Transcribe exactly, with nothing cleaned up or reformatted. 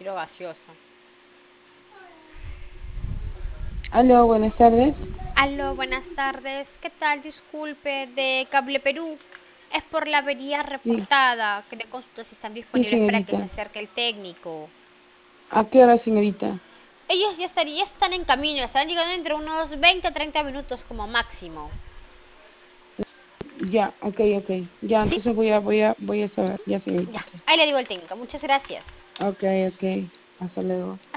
quiero gaseosa. Aló, buenas tardes. Aló, buenas tardes. ¿Qué tal? Disculpe, de Cable Perú. Es por la avería Sí, reportada. Quería consultar si están sí, disponibles para que se señorita. acerque el técnico. ¿A qué hora, señorita? Ellos ya estarían, ya están en camino, estarán llegando entre unos veinte a treinta minutos como máximo. Ya, ok, ok. Ya, ¿Sí? entonces voy a, voy a, voy a saber. Ya, señorita, Ya. ok. Ahí le digo al técnico. Muchas gracias. Ok, ok. Hasta luego.